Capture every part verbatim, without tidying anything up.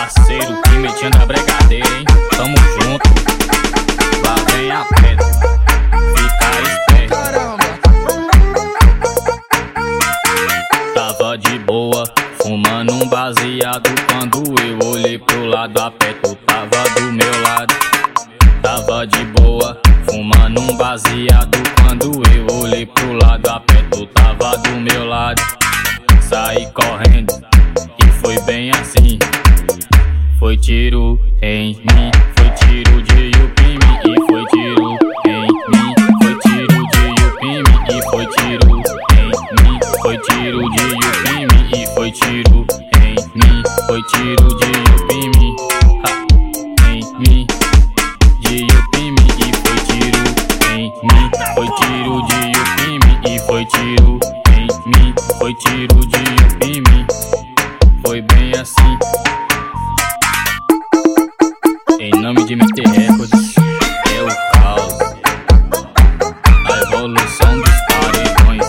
parceiro, que metinha da bregadeira, hein? Tamo junto. Lá vem a pedra, fica esperto. Tava de boa, fumando um baseado, quando eu olhei pro lado, a Petro tava do meu lado. Tava de boa, fumando um baseado, quando eu olhei pro lado, a Petro tava do meu lado. Saí correndo e foi bem assim. Foi tiro em mim, foi tiro de Yupime e foi tiro em mim. Foi tiro de Yupime e foi tiro em mim. Foi tiro de Yupime e foi tiro em mim. Foi tiro de Yupime, ha, em mim. De Yupime e foi tiro em mim. Foi tiro de Yupime e foi tiro em mim. Foi tiro de Yupime, foi bem assim. Em nome de M T Records, é o caos, a evolução dos paredões.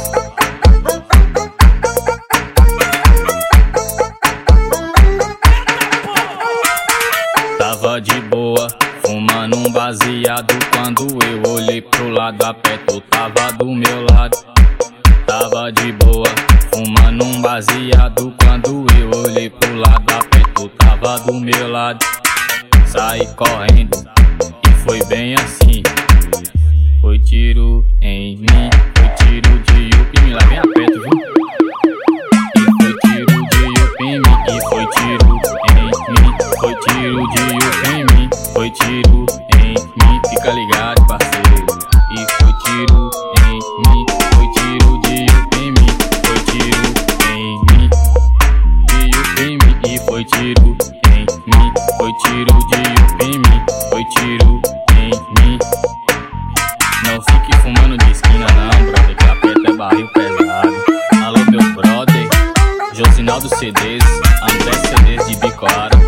Tava de boa, fumando um baseado, quando eu olhei pro lado, a Petro tava do meu lado. Tava de boa, fumando um baseado, quando eu olhei pro lado, a Petro tava do meu lado. Saí correndo e foi bem assim. Foi tiro em mim, foi tiro de Yupime, lá vem a Petro, viu? E foi tiro de Yupime e foi tiro em mim. Foi tiro de Yupime, foi tiro em mim. Fica ligado, parceiro. E foi tiro em mim, foi tiro de Yupime, foi tiro em mim. De Yupime e foi tiro em mim. Foi tiro de Yupime, foi tiro em mim. Não fique fumando de esquina não, brother, que a Petro é barril pesado. Alô meu brother, Josinaldo C Ds, André C Ds de Bicoara.